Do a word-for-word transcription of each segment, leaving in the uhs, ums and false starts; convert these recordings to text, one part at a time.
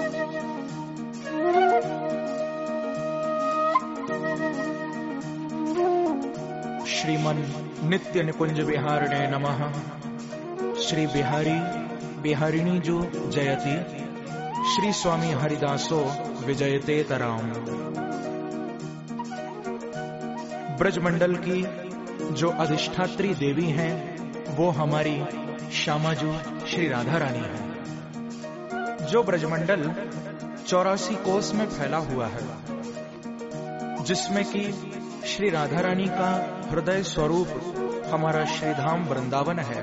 श्रीमन नित्य निकुंज विहारिणे नमः। श्री बिहारी बिहारिणी जो जयति, श्री स्वामी हरिदासो विजयते तराम। ब्रजमंडल की जो अधिष्ठात्री देवी हैं वो हमारी श्यामाजू श्री राधा रानी है। जो ब्रजमंडल चौरासी कोस में फैला हुआ है, जिसमें कि श्री राधा रानी का हृदय स्वरूप हमारा श्रीधाम वृंदावन है।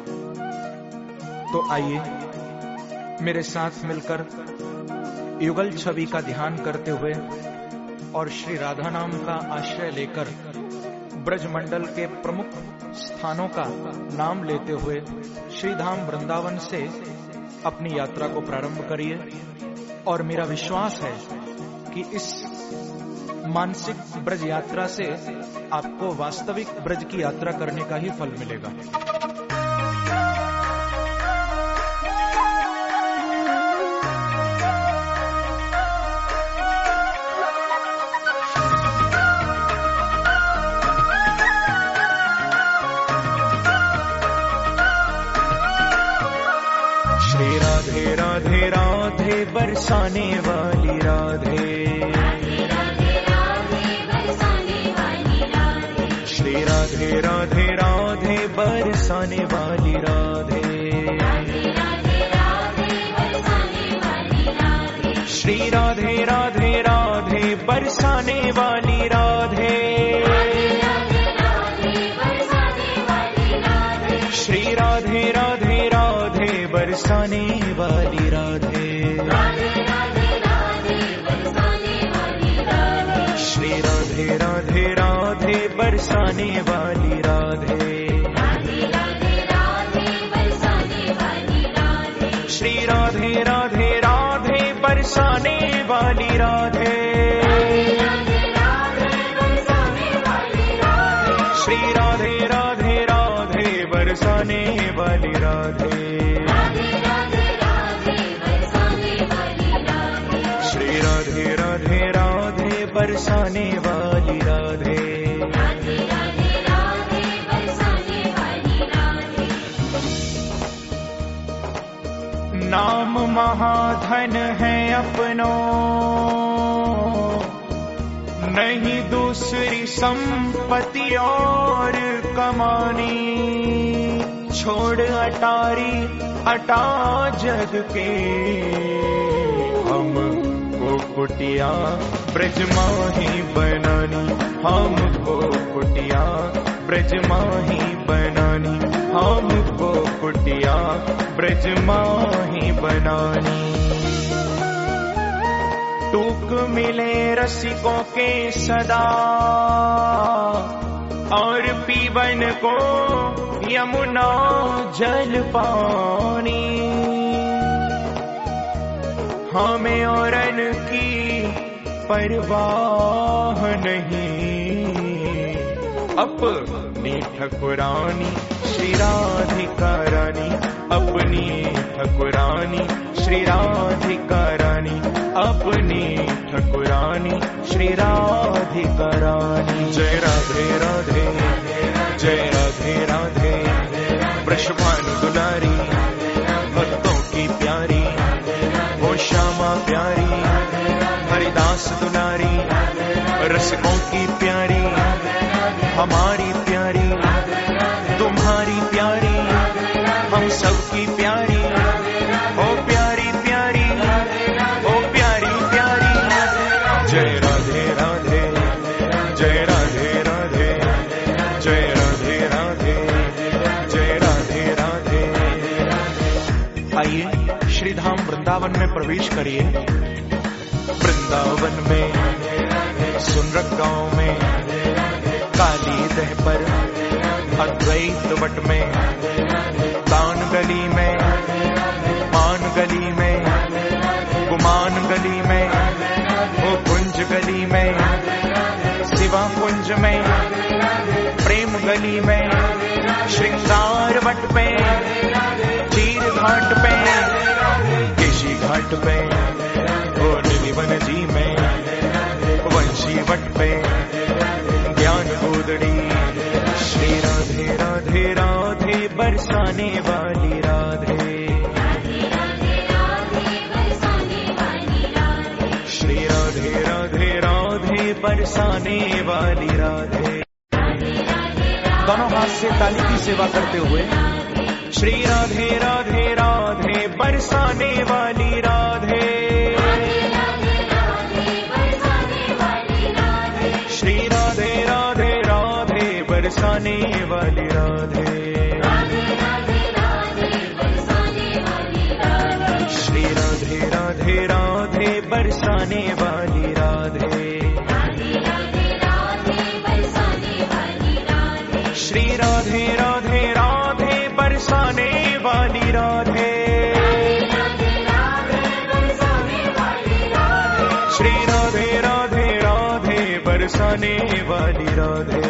तो आइए मेरे साथ मिलकर युगल छवि का ध्यान करते हुए और श्री राधा नाम का आश्रय लेकर ब्रजमंडल के प्रमुख स्थानों का नाम लेते हुए श्रीधाम वृंदावन से अपनी यात्रा को प्रारंभ करिए। और मेरा विश्वास है कि इस मानसिक ब्रज यात्रा से आपको वास्तविक ब्रज की यात्रा करने का ही फल मिलेगा। श्री राधे राधे राधे बरसाने वाली राधे, श्री राधे राधे राधे बरसाने वाली राधे, श्री राधे राधे राधे बरसाने वाली राधे, श्री राधे राधे राधे बरसाने वाली राधे, श्री राधे राधे राधे बरसाने वाली राधे, श्री राधे राधे राधे बरसाने वाली राधे, श्री राधे राधे राधे बरसाने वाली राधे, श्री राधे राधे राधे बरसाने वाली राधे। नाम महाधन है अपनो, नहीं दूसरी संपत्ति और कमानी, छोड़ अटारी अटा जग के, हमको कुटिया ब्रज माही बनानी, हमको कुटिया ब्रज माही बनानी, हमको कुटिया ब्रज माही बनानी। टूक मिले रसिकों के सदा, और पीवन को यमुना जल पानी, हमें औरन की परवाह नहीं, अपनी ठकुरानी श्री राधिका रानी, अपनी ठकुरानी श्री राधिका रानी, अपनी ठकुरानी श्री राधिका रानी। जय राधे राधे, जय राधे राधे, वृषभानु दुलारी, भक्तों की प्यारी, वो श्यामा प्यारी, हरिदास दुलारी, रसिकों की प्यारी, हमारी प्यारी, तुम्हारी प्यारी, हम सबकी प्यारी, ओ प्यारी प्यारी, ओ प्यारी प्यारी। जय राधे राधे, जय राधे राधे, जय राधे राधे, जय राधे राधे। आइए श्रीधाम वृंदावन में प्रवेश करिए। वृंदावन में सुनरक गांव में, काली दह पर अद्वैत वट में, कान गली में, मान गली में, गुमान गली में, ओ कुंज गली में, शिवा कुंज में, प्रेम गली में, श्रृंगार वट पे, चीर घाट पे, केशी घाट पे, बरसाने वाली राधे। श्री राधे राधे राधे बरसाने वाली राधे। दोनों हाथ से ताली की सेवा करते हुए श्री राधे राधे राधे बरसाने वाली राधे। श्री राधे राधे राधे बरसाने वाली राधे। श्री राधे राधे राधे बरसाने वाली राधे। श्री राधे राधे राधे बरसाने वाली राधे। श्री राधे राधे राधे बरसाने वाली राधे।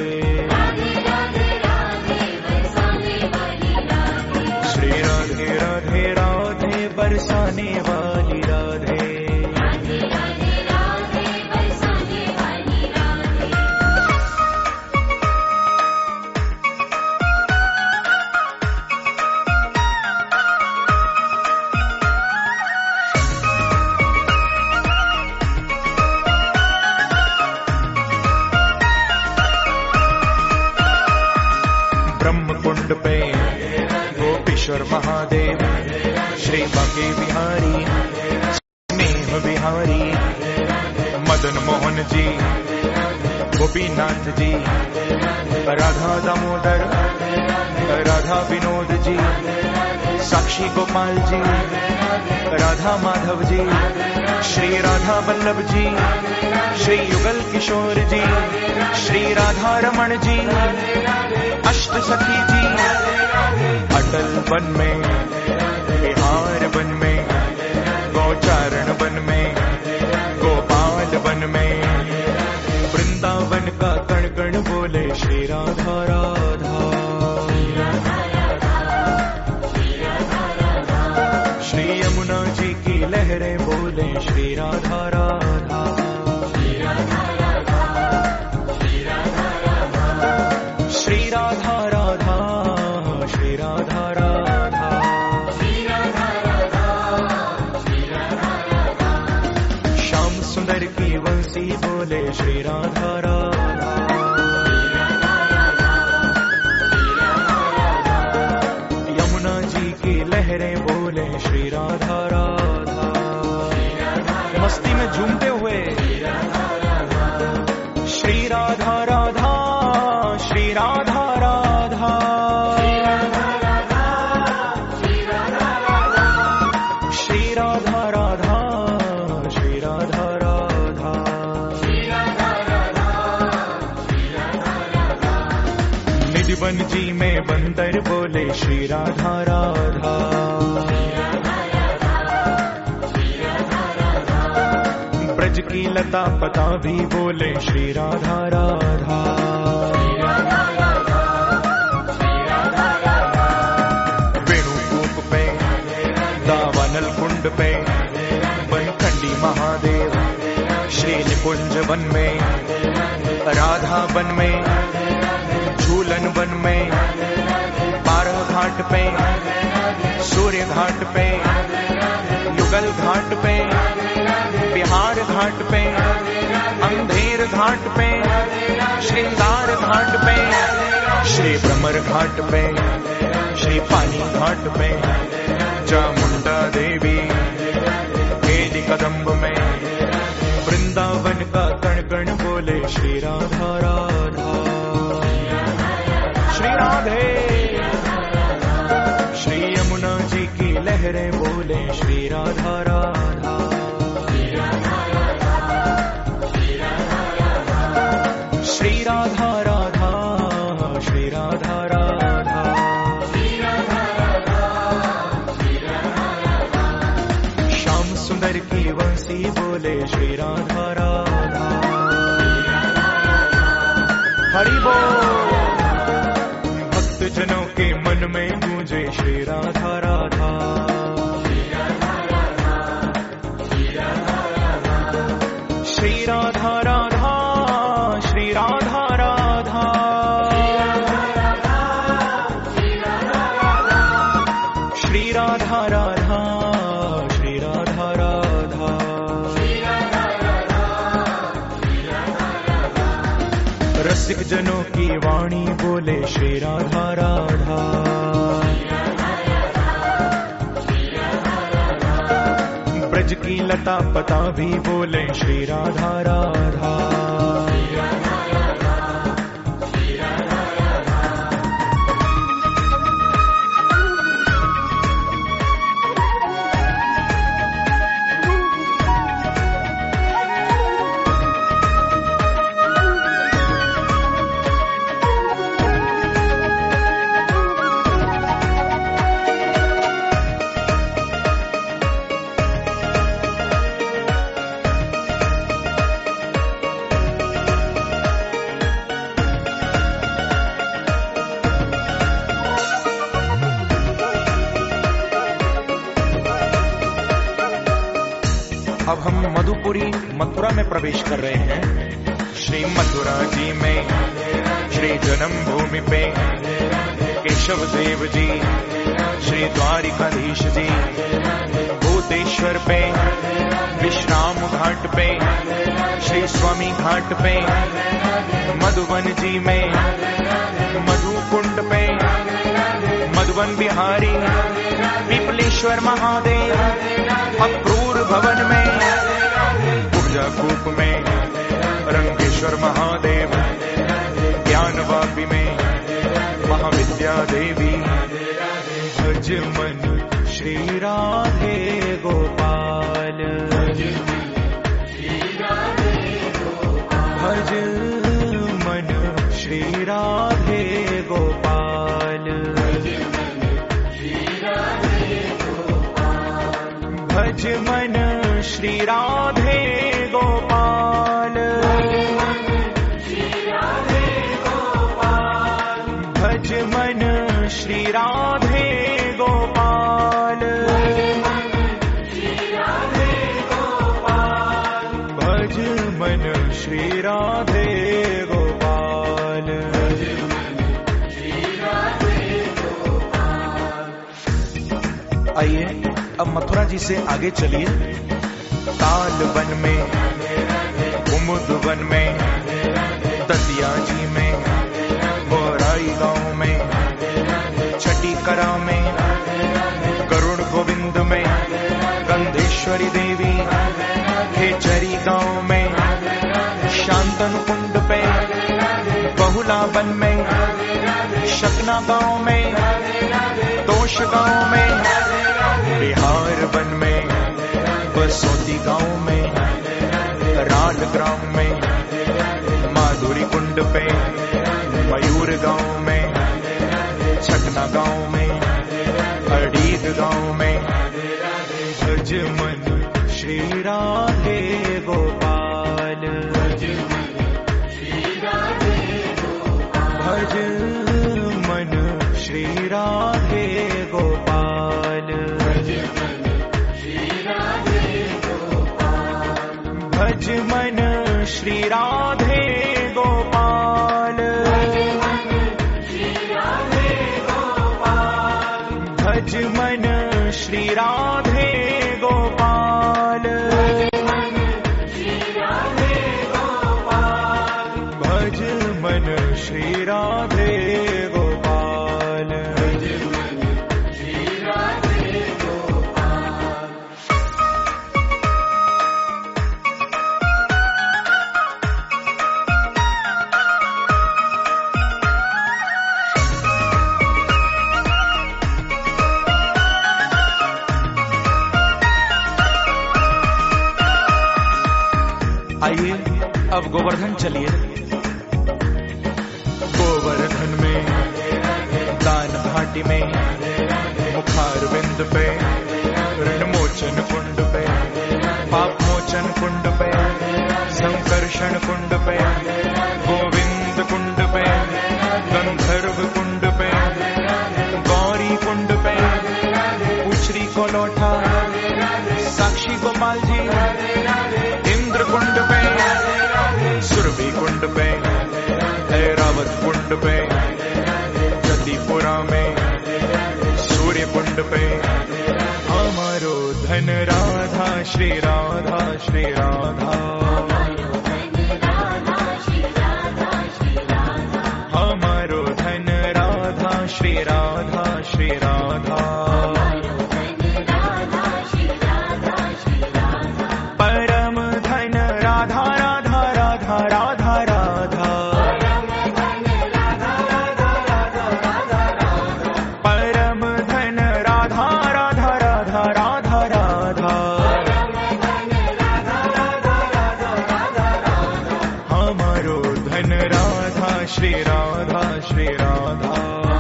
श्री राधे राधे राधे बरसाने वाली राधे। ब्रह्मकुंड पे गोपीश्वर महादेव श्री बांके बिहारी स्नेह बिहारी मदन मोहन जी गोपीनाथ जी राधा दामोदर राधा विनोद जी साक्षी गोपाल जी राधा माधव जी श्री राधा वल्लभ जी श्री युगल किशोर जी श्री राधा रमण जी अष्ट सखी जी अटल वन में बिहार वन में गौचारण वन में गोपाल वन में वृंदावन का कण कण बोले श्री राधा राधा। श्री यमुना जी की लहरें बोले श्री राधा राधा। श्री राधा राधा श्री राधा राधा। श्याम सुंदर की वंशी बोले श्री राधा राधा। यमुना जी की लहरें बोले श्री राधा राधा। मस्ती में झूमते हुए श्री राधा राधा श्री राधा राधा। श्री राधा राधा श्री राधा राधा। निधिवन जी में बंदर बोले श्री राधा राधा। ब्रज की लता पता भी बोले श्री राधा राधा। वेणुकूप पे दावानल कुंड पे बनखंडी महादेव श्री निकुंज वन में राधा वन में झूलन वन में बारह घाट पे सूर्य घाट पे युगल घाट पे बिहार घाट पे अंधेर घाट पे श्रृंगार घाट पे श्री भ्रमर घाट पे श्री पानी घाट पे चामुंडा देवी केली कदम्ब में वृंदावन का कण कण बोले श्री राधा राधा। श्री राधे श्री यमुना जी की लहरें बोले श्री राधा राधा। श्री राधा राधा श्री राधा राधा। श्याम सुंदर की वंशी बोले श्री राधा राधा। हरि बोल। भक्त जनों के मन में गूंजे श्री राधा राधा। श्री राधा राधा श्री राधा राधा। राधा राधा, श्री राधा राधा। रसिक जनों की वाणी बोले श्री राधा राधा। ब्रज की लता पता भी बोले श्री राधा राधा। अब हम मधुपुरी मथुरा में प्रवेश कर रहे हैं। श्री मथुरा जी में, श्री जन्म भूमि पे केशव देव जी, श्री द्वारिकाधीश जी, भूतेश्वर पे, विश्राम घाट पे, श्री स्वामी घाट पे, मधुवन जी में, मधुकुंड पे, मधुवन बिहारी, पीपलेश्वर महादेव, अक्रूर भवन में, ऊर्जा कूप में, रंगेश्वर महादेव, ज्ञानवापी में, महाविद्या देवी। भज मन श्री राधे गोपाल, भज मन श्री राधे गोपाल, भज मन श्री राधे गोपाल, भज मन श्री राधे गोपाल, भज मन श्री राधे गोपाल। आइए अब मथुरा जी से आगे चलिए। ताल वन में, कुमुद वन में, दतिया जी में, बोराई गांव में, छटीकरा में, गरुड़ गोविंद में, गंधेश्वरी देवी, खेचरी गांव में, शांतनु कुंड पे, बहुला वन में, शकना गांव में, तोश गांव में, बिहार वन में, बसोती गांव में, राल ग्राम में, माधुरी कुंड पे, मयूर गांव में, छटना गांव में, अड़ीद गांव में। भज मन श्री राधे गोपाल, भज मन श्री राधे गोपाल, भज मन श्री राधे गोपाल, भज मन श्री राधे गोपाल, भज मन श्री राधे गोपाल। आइए अब गोवर्धन चलिए। गोवर्धन में, दान घाटी में, मुखार बिंद पे, ऋण मोचन कुंड पे, पाप मोचन कुंड पे, संकर्षण कुंड पे, गोविंद कुंड पे, गंधर्व कुंड पे, गौरी कुंड पे, उछरी को लौटा, साक्षी गोपाल जी, इंद्र कुंड पे, सुरभि कुंड पे, ऐरावत कुंड पे, जतिपुरा में, सूर्य कुंड पे, धन राधा श्री राधा श्री राधा हमारो धन राधा श्री राधा श्री राधा परम धन राधा राधा राधा राधा राधा परम धन राधा राधा राधा राधा राधा हमारो धन राधा श्री राधा श्री राधा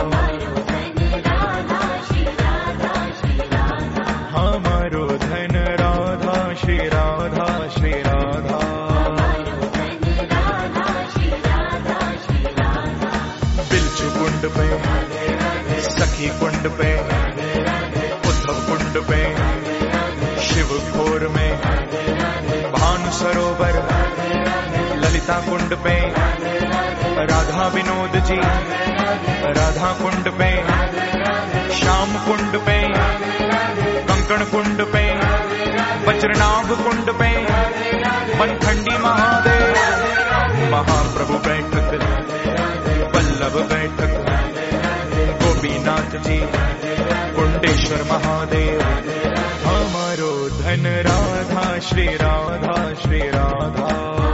हमारो धन राधा श्री राधा श्री राधा बिल्चु कुंड पे सखी कुंड पे उद्धव कुंड पे शिव खोर में भानु सरोवर ललिता कुंड पे राधा विनोद जी राधा कुंड पे श्याम कुंड पे कंकण कुंड पे वज्रनाभ कुंड पे वनखंडी महादेव महाप्रभु बैठक वल्लभ बैठक गोपीनाथ जी कुंडेश्वर महादेव हमारो धन राधा श्री राधा श्री राधा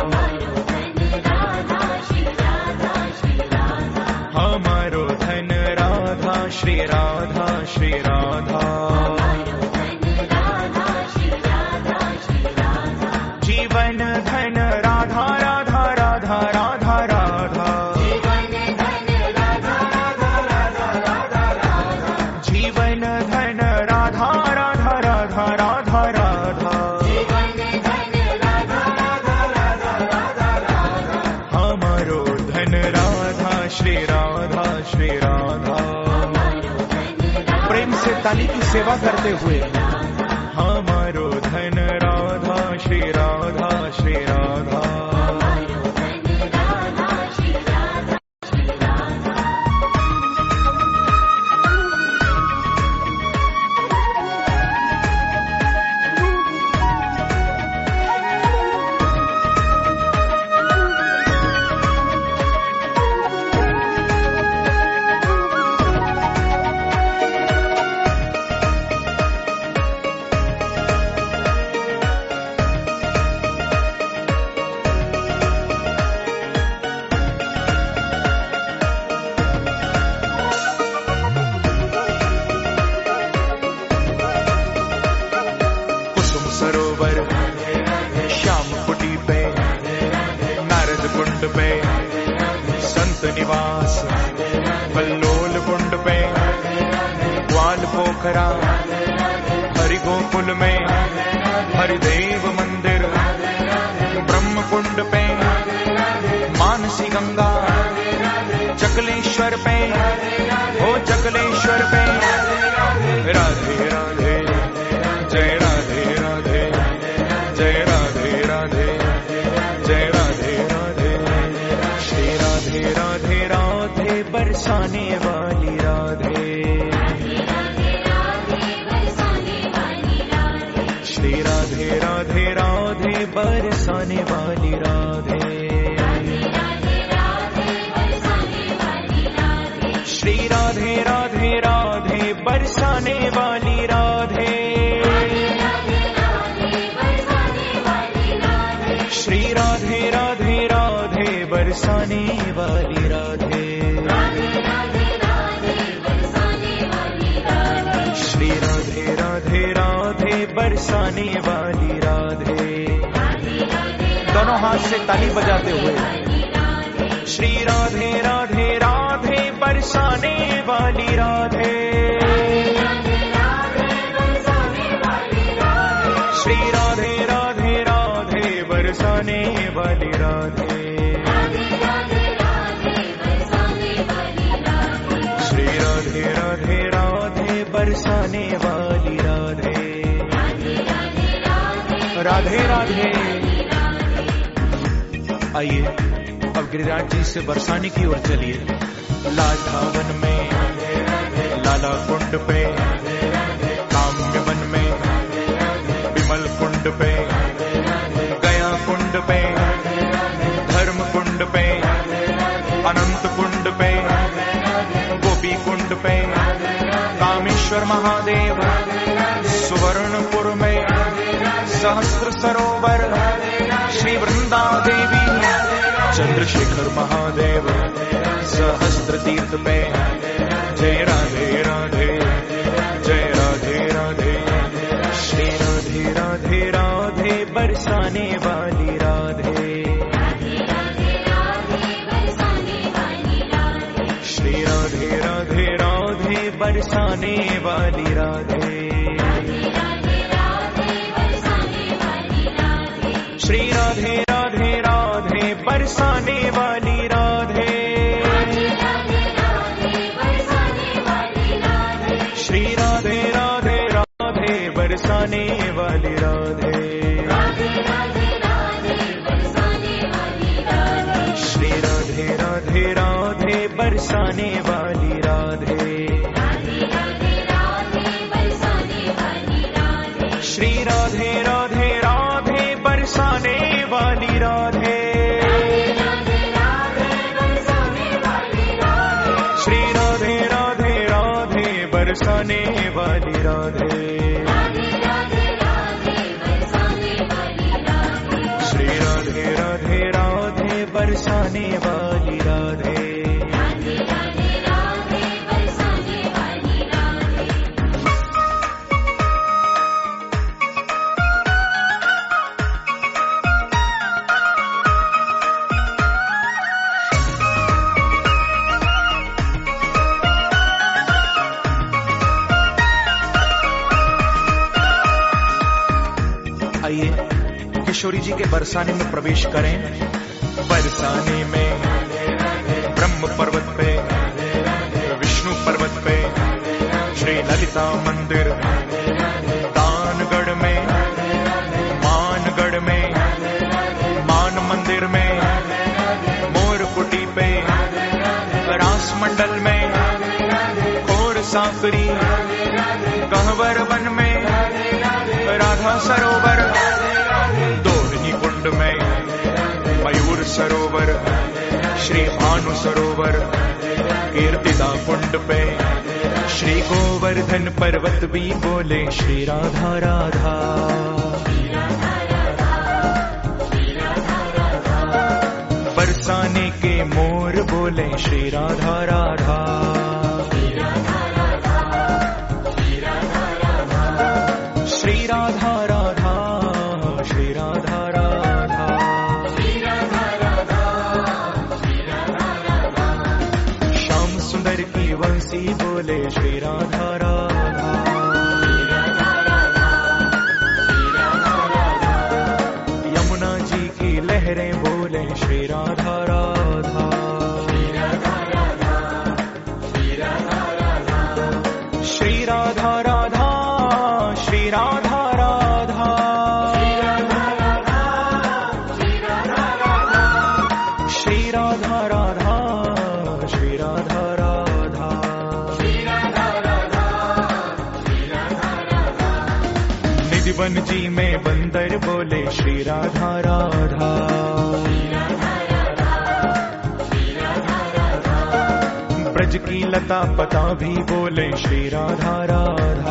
हमारो धन राधा श्री राधा श्री राधा जीवन धन राधा राधा राधा राधा राधा जीवन धन राधा राधा राधा राधा राधा हमारो धन राधा श्री राधा श्री राधा प्रेम से ताली की सेवा करते हुए हमारो धन राधा श्री राधा श्री राधा सरोवर श्याम कुटी पे नारद कुंड पे संत निवास कल्लोल कुंड पे ग्वाल पोखरा हरि गोकुल में हरिदेव मंदिर ब्रह्म कुंड पे मानसी गंगा चकलेश्वर पे ओ चकलेश्वर पे राधे राधे जय राधे राधे जय राधे राधे जय राधे राधे श्री राधे राधे राधे बरसाने वाली राधे श्री राधे राधे राधे बरसाने वाली राधे श्री राधे राधे राधे बरसाने वाली राधे श्री राधे राधे राधे बरसाने वाली राधे श्री राधे राधे राधे बरसाने वाली राधे दोनों हाथ से ताली बजाते हुए श्री राधे राधे राधे बरसाने वाली राधे श्री राधे राधे राधे बरसाने वाली राधे श्री राधे राधे राधे बरसाने वाली राधे राधे राधे आइए अब गिरिराज जी से बरसाने की ओर चलिए लाठावन में लाला कुंड पे काम्य वन में ब्रजेश्वर महादेव, सुवर्णपुर में सहस्त्र सरोवर, श्री वृंदा देवी, चंद्रशेखर महादेव, सहस्त्र तीर्थ पे, जय राधे राधे, जय राधे राधे, श्री राधे राधे राधे, बरसाने वाली राधे, श्री राधे राधे राधे, बरसाने वाली राधे, श्री राधे राधे राधे, बरसाने वाली राधे, श्री राधे राधे राधे, बरसाने वाली राधे, श्री राधे राधे राधे, बरसाने वाली राधे, श्री राधे राधे राधे, बरसाने वाली राधे, श्री राधे राधे राधे, बरसाने वाली राधे, श्री राधे राधे राधे, बरसाने वाली राधे, आइए किशोरी जी के बरसाने में प्रवेश करें। बरसाने में ब्रह्म पर्वत पे, विष्णु पर्वत पे, श्री ललिता मंदिर, दानगढ़ में, मानगढ़ में, मान मंदिर में, मोरकुटी पे, रास मंडल में, खोर साकरी, कहवर वन में, राधा सरोवर, दोहनी कुंड में, मयूर सरोवर, श्री भानु सरोवर, कीर्तिदा कुंड पे, श्री गोवर्धन पर्वत भी बोले श्री राधा राधा, बरसाने के मोर बोले श्री राधा राधा, श्री राधा राधा, श्री राधा राधा, श्याम सुंदर की वंशी बोले श्री राधा राधा, यमुना जी की लहरें बोले श्री राधा राधा, श्री राधा राधा, श्री राधा राधा, श्री राधा राधा, श्री राधा राधा, निधिवन जी में बंदर बोले श्री राधा राधा, ब्रज की लता पता भी बोले श्री राधा राधा,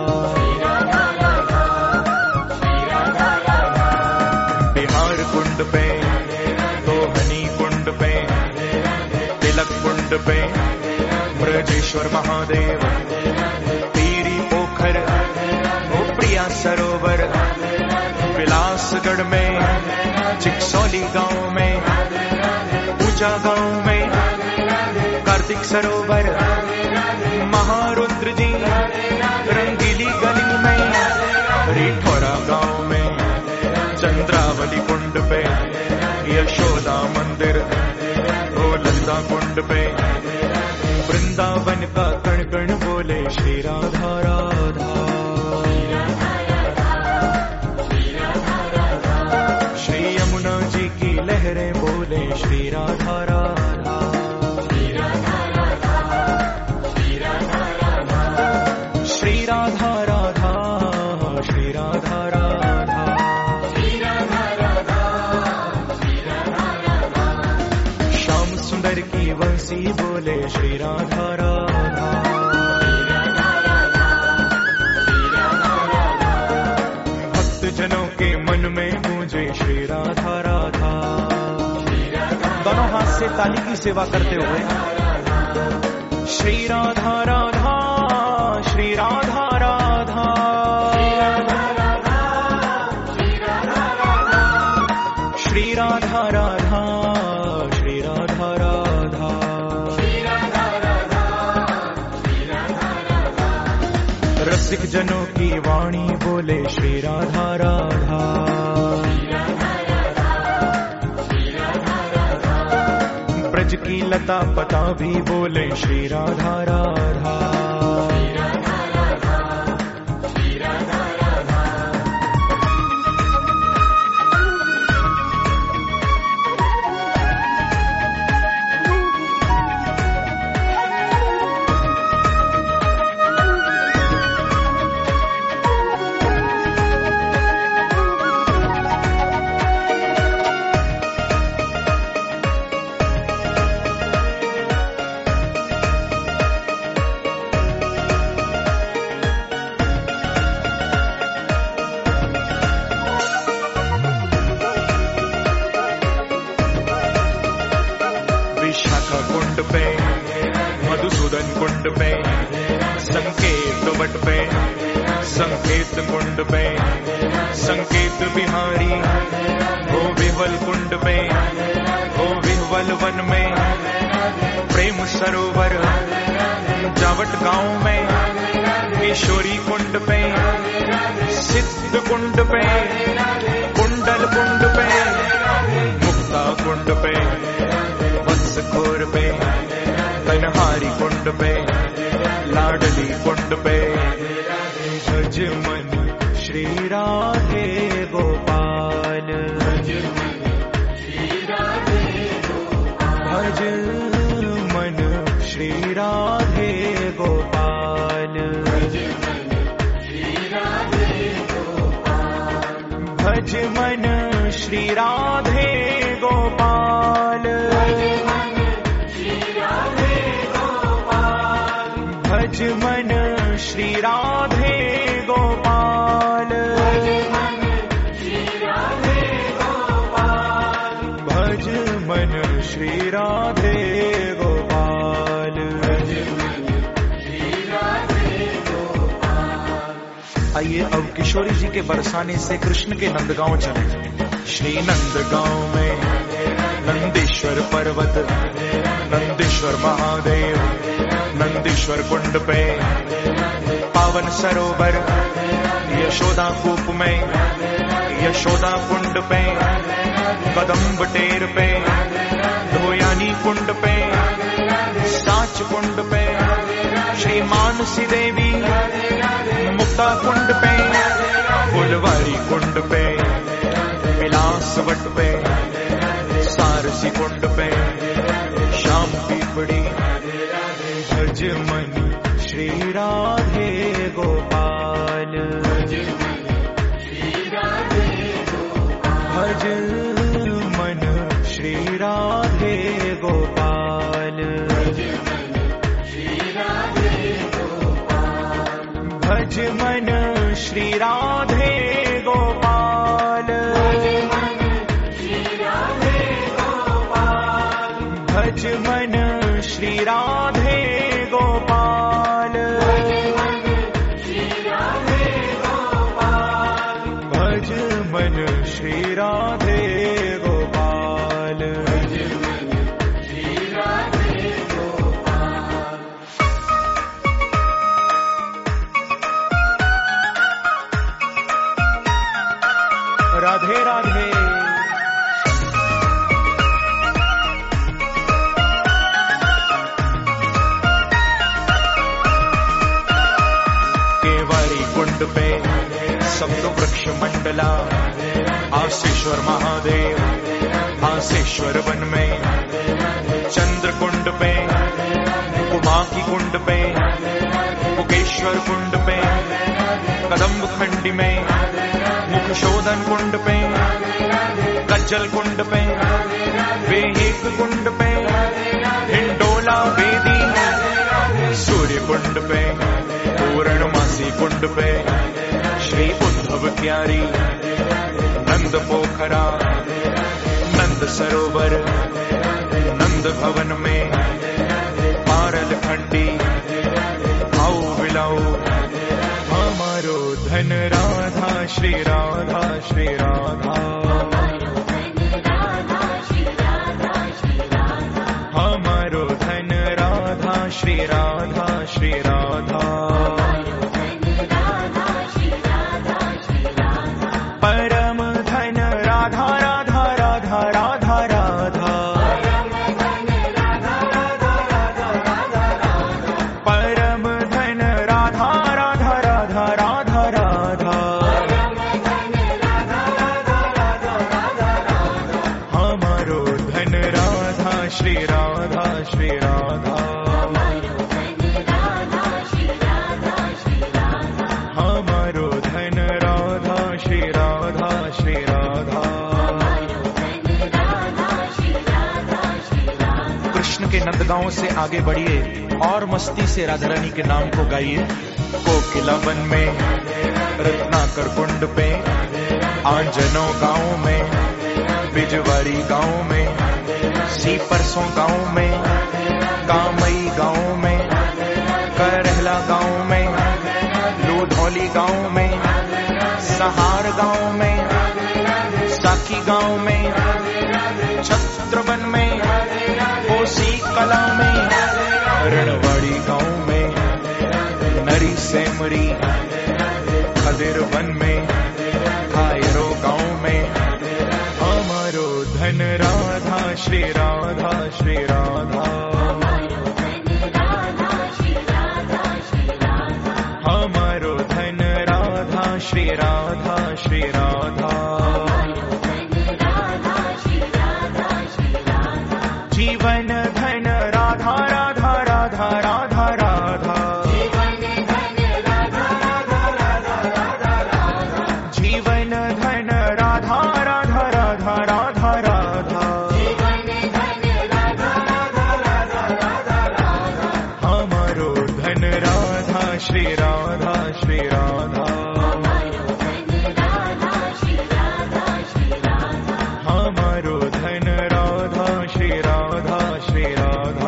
बिहार कुंड पे, दोहनी कुंड पे, तिलक कुंड पे, ब्रजेश्वर महादेव, पीरी पोखर, प्रिया सरोवर, विलासगढ़ में, चिकसौली गांव में, ऊंचा गांव में, कार्तिक सरोवर, महारुद्र जी, रंगीली गली में, रिठौरा गांव में, चंद्रावली कुंड पे, यशोदा मंदिर, ललिता कुंड पे, वृंदावन का कण कण बोले श्री राधा राधा, श्री यमुना जी की लहरें बोले श्री राधा राधा, श्री राधा राधा, श्री राधा राधा, श्याम सुंदर की वंशी बोले श्री राधा राधा, से ताली की सेवा करते हुए श्री राधा राधा श्री राधा राधा श्री राधा राधा श्री राधा राधा रसिक जनों की वाणी बोले श्री राधा राधा ब्रज की लता पता भी बोले श्री राधा राधा कुंड पे मधुसूदन कुंड पे संकेत वट पे संकेत कुंड पे संकेत बिहारी हो विह्वल कुंड पे हो विह्वल वन में प्रेम सरोवर जावट गांव में किशोरी कुंड पे सिद्ध कुंड पे कुंडल कुंड पे मुक्ता कुंड पे खोर पे कन्हारी कुंड पे लाडली कुंड पे भज मन श्री राधे गोपाल भज मन श्री राधे गोपाल भज मन श्री राधे गोपाल भज मन श्री राधे गोपाल भज मन श्री राधे गोपाल। आइए अब किशोरी जी के बरसाने से कृष्ण के नंदगांव चले। श्री नंदगांव में नंदीश्वर पर्वत नंदीश्वर महादेव नंदीश्वर कुंड पे पावन सरोवर यशोदा कूप में यशोदा कुंड पे कदम्ब टेर पे धोयानी कुंड पे साच कुंड पे श्री मानसी देवी मुक्ता कुंड पे फुलवारी कुंड पे विलासवट पे सारसी कुंड पे श्याम पीपड़ी भज मन श्री राधे गोपाल भज मन श्री राधे गोपाल भज मन श्री राधे गोपाल भज मन श्री राधे गोपाल भज मन श्री राधे गोपाल। राधे राधे कुंड पे सप्त वृक्ष मंडला आसेश्वर महादेव आसेश्वर वन में चंद्र कुंड पे उमा की कुंड पे मुकेश्वर कुंड पे कदम्ब खंडी में मुखशोधन कुंड पे कज्जल कुंड पे वेहिक कुंड पे हिंडोला वेदी सूर्य कुंड पे पूर्णमासी कुंड पे श्री उद्धव क्यारी नंद पोखरा नंद नंद सरोवर नंद भवन में पारल खंडी आओ बिलाओ हमारो धन राधा श्री राधा श्री राधा हमारो धन राधा श्री राधा श्री राधा परम धन राधा राधा राधा राधा राधा परम धन राधा राधा राधा राधा राधा हमारो धन राधा श्री राधा श्री राधा हमारो धन राधा श्री राधा श्री राधा कृष्ण के नंदगांव से आगे बढ़िए और मस्ती से राधा रानी के नाम को गाइए। कोकिला वन में रत्नाकर कुंड पे आंजनो गांव में बिजवारी गांव में सी परसों गांव में कामई गांव में करहला गांव में लूधौली गांव में सहार गांव में साखी गांव में छत्रवन में कोसी कला में रणवाड़ी गांव में नरी सेमरी खदिर वन में खायरो गांव में हमारो धन राधा श्री राधा श्री राधा हमारो धन राधा श्री राधा श्री राधा जीवन धन राधा राधा राधा राधा राधा जीवन धन राधा राधा राधा राधा राधा हमारो धन राधा श्री राधा श्री राधा हमारो धन राधा श्री राधा श्री राधा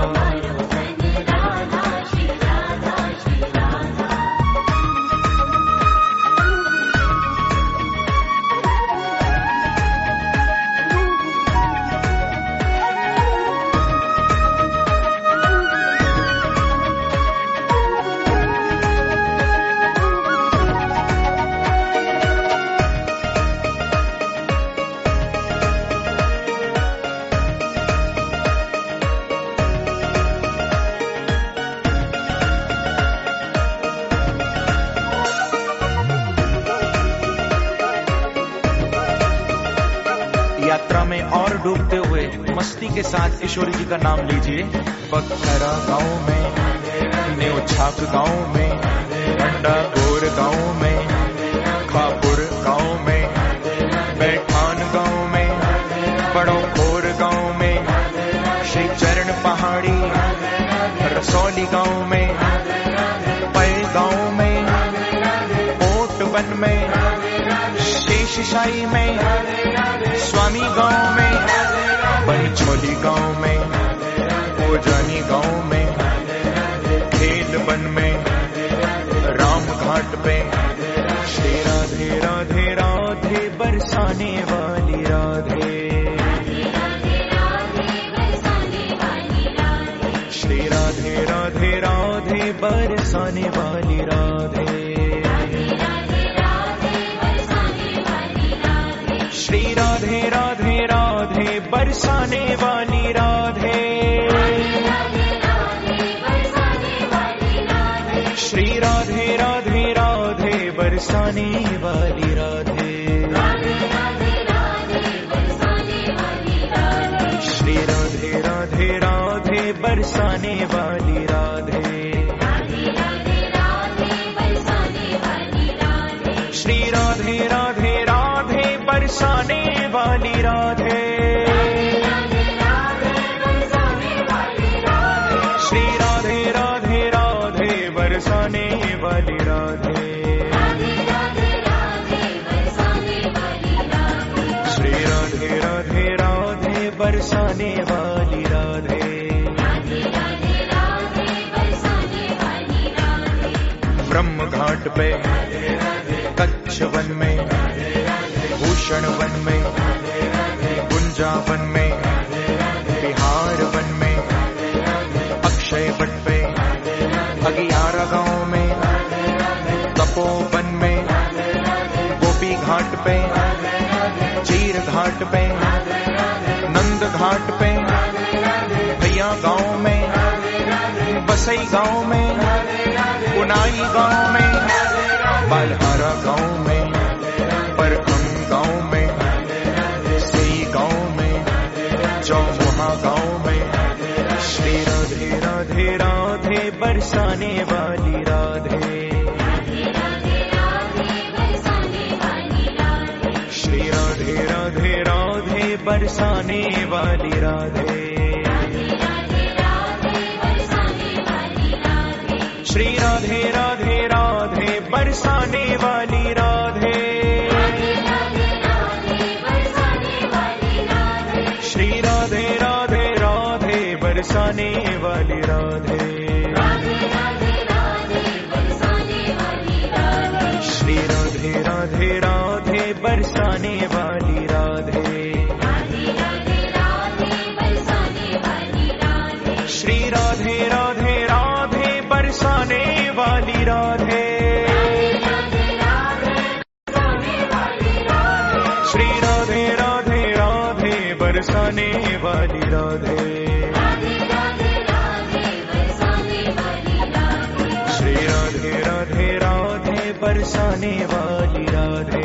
यात्रा में और डूबते हुए मस्ती के साथ किशोरी जी का नाम लीजिए। बखरा गांव में न्योछाक गांव में अंडा गोर गांव में खापुर गांव में बैठान गांव में बड़ो खोर गांव में श्री चरण पहाड़ी रसौली गांव में पै गांव में ओट वन में शेषशाही में स्वामी गांव में बनछोली गांव में ओजानी गांव में खेत वन में राम घाट पे श्री राधे राधे राधे बरसाने वाली राधे श्री राधे राधे राधे बरसाने वाली राधे श्री राधे राधे राधे बरसाने वाली राधे श्री राधे राधे राधे बरसाने वाली राधे श्री राधे राधे राधे बरसाने वाली राधे श्री राधे राधे राधे बरसाने वाली राधे श्री राधे राधे राधे बरसाने वाली राधे श्री राधे राधे राधे बरसाने वाली राधे। ब्रह्म घाट पे, कच्छ वन में, भूषण वन में, गुंजा वन में, बिहार वन में, अक्षय वट पे, अगियारा गांव में, तपोवन में, गोपी घाट पे, चीर घाट पे, नंद घाट पे, भैया गांव में, बसई गांव में, उनाई गांव में, बालहारा गांव में, परखम गांव में, सई गांव में, चौमुहा गांव में। श्री राधे राधे राधे बरसाने वाली राधे। श्री राधे राधे राधे बरसाने वाली राधे। श्री राधे राधे राधे बरसाने वाली राधे। श्री राधे राधे राधे बरसाने वाली राधे। श्री राधे राधे राधे बरसाने वाली राधे। श्री राधे राधे राधे बरसाने वाली राधे। श्री राधे राधे राधे बरसाने वाली राधे। श्री राधे राधे राधे बरसाने वाली राधे।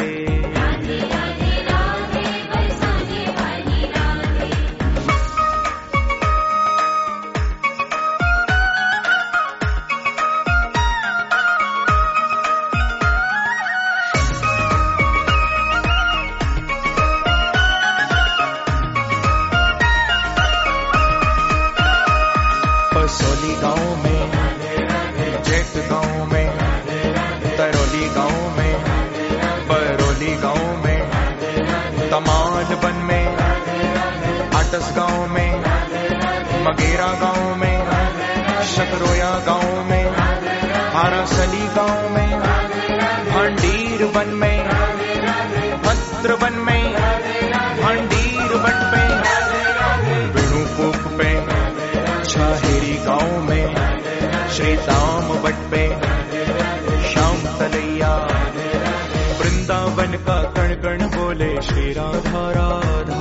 बसोली गांव में, जेठ गांव में, तरौली गांव में, बरौली गांव में, तमाल वन में, आटस गांव में, मगेरा गांव में, शकरोया गांव में, हारासली गांव में, भांडीर वन में, भद्र वन में, भांडीर वन पे, वेणुपुप पे, छाहेरी गांव में, श्री दाम वट पे, श्याम तलैया, वृंदावन का कण कण बोले श्री राधा राधा।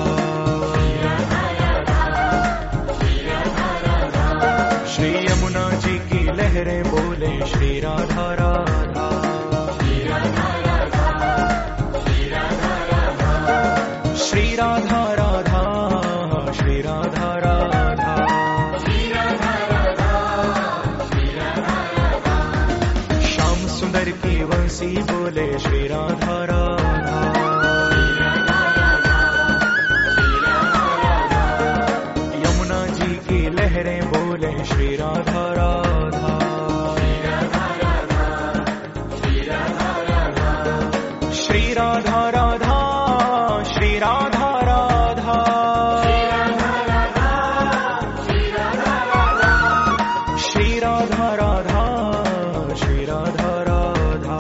श्री यमुना जी की लहरें बोले श्री राधा राधा। श्री राधा राधा, श्री राधा राधा। श्याम सुंदर की वंशी बोले श्री राधा राधा। यमुना जी की लहरें बोले श्री राधा राधा। श्री राधा राधा, श्री राधा राधा। श्री राधा राधा, श्री राधा राधा।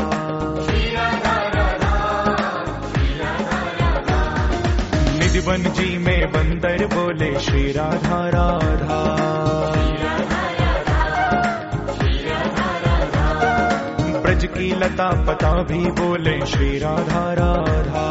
निधिवन जी में बंदर बोले श्री राधा राधा। ब्रज की लता पता भी बोले श्री राधा राधा।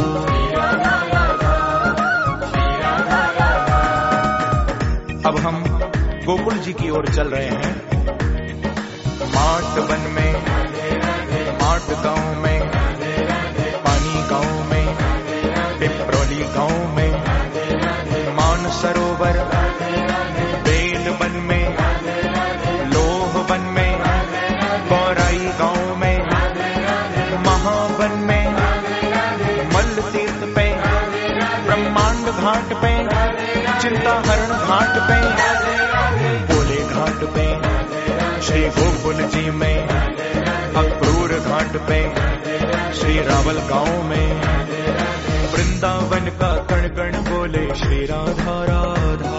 अब हम गोकुल जी की ओर चल रहे हैं। माट वन में, माट गांव में, पानी गांव में, पिपरौली गांव में, मान सरोवर, बेल वन में, लोह वन में, गौराई गांव में, महावन में, मल्ल तीर्थ पे, ब्रह्मांड घाट पे, चिंताहरण घाट पे, बोले घाट पे, श्री गोकुल जी में, अक्रूर घाट पे, श्री रावल गांव में, वृंद वृंदावन का कण कण बोले श्री राधा राधा।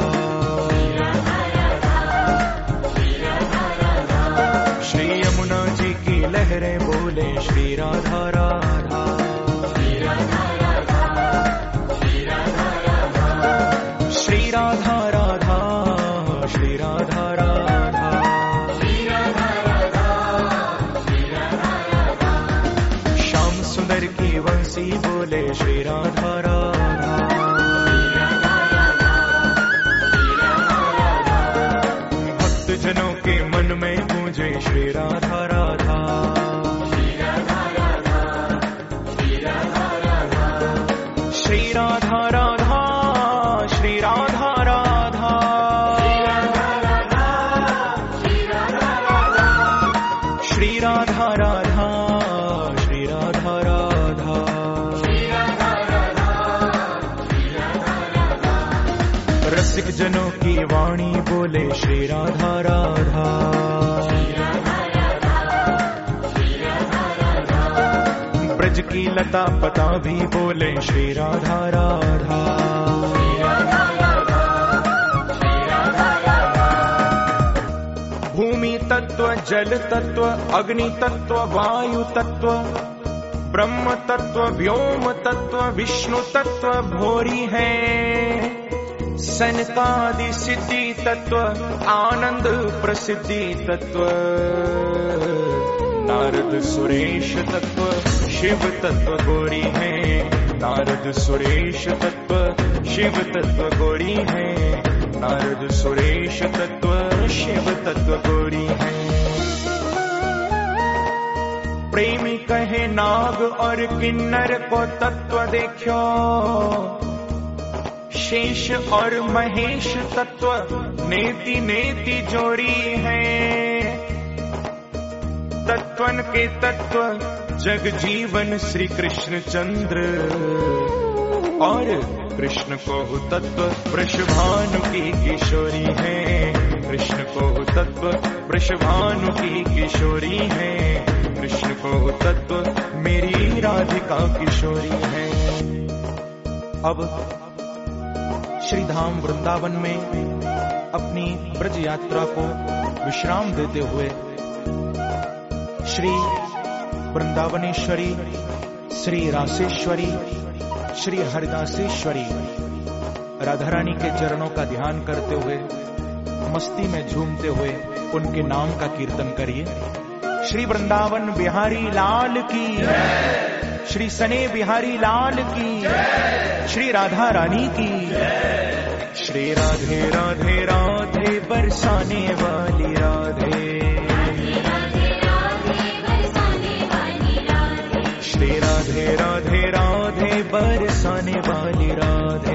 श्री यमुना जी की लहरें बोले श्री राधा राधा। श्री राधा राधा श्री राधा राधा। श्री राधा राधा श्री राधा राधा। श्री राधा राधा श्री राधा राधा। श्याम सुंदर की वंशी बोले श्री राधा राधा। भक्त जनों के मन में गूंजे श्री राधा राधा। श्री राधा राधा श्री राधा राधा। श्री राधा राधा श्री राधा राधा। श्री राधा राधा श्री राधा राधा। श्री राधा राधा श्री राधा राधा। रसिक जनों की वाणी बोले श्री राधा राधा। ब्रज की लता पता भी बोले श्री राधा राधा। भूमि तत्व, जल तत्व, अग्नि तत्व, वायु तत्व, ब्रह्म तत्व, व्योम तत्व, विष्णु तत्व भोरी है। सनकादि सिद्धि तत्व, आनंद प्रसिद्धि तत्व, नारद सुरेश तत्व, शिव तत्व गौरी है। नारद सुरेश तत्व, शिव तत्व गौरी है। नारद सुरेश तत्व, शिव तत्व गौरी है। प्रेमी कहे नाग और किन्नर को तत्व देखो। शेष और महेश तत्व नेति नेति जोड़ी है। तत्वन के तत्व जग जीवन श्री कृष्ण चंद्र, और कृष्ण को तत्व वृषभानु की किशोरी है। कृष्ण को तत्व वृषभानु की किशोरी है। कृष्ण को तत्व मेरी राधिका किशोरी है। अब श्री धाम वृंदावन में अपनी ब्रज यात्रा को विश्राम देते हुए श्री वृंदावनेश्वरी, श्री रासेश्वरी, श्री हरिदासेश्वरी राधा रानी के चरणों का ध्यान करते हुए मस्ती में झूमते हुए उनके नाम का कीर्तन करिए। श्री वृंदावन बिहारी लाल की, श्री सने बिहारी लाल की, श्री राधा रानी की। श्री राधे राधे राधे बरसाने वाली राधे। श्री राधे राधे राधे बरसाने वाली राधे।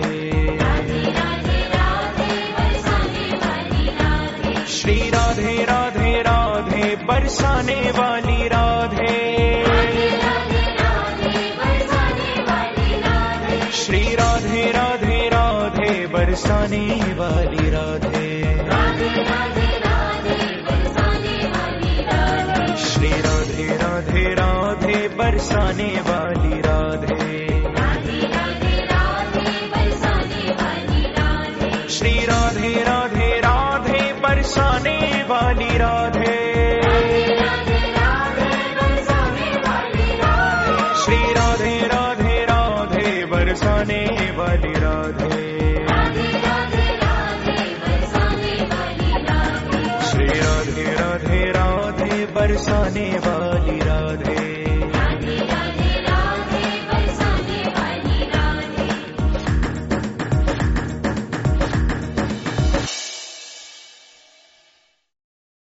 श्री राधे राधे राधे बरसाने वाली राधे। श्री राधे राधे राधे बरसाने वाली राधे। श्री राधे राधे राधे बरसाने वाली राधे। श्री राधे राधे राधे बरसाने वाली राधे। श्री राधे राधे राधे बरसाने वाली राधे। श्री राधे राधे राधे बरसाने वाली राधे।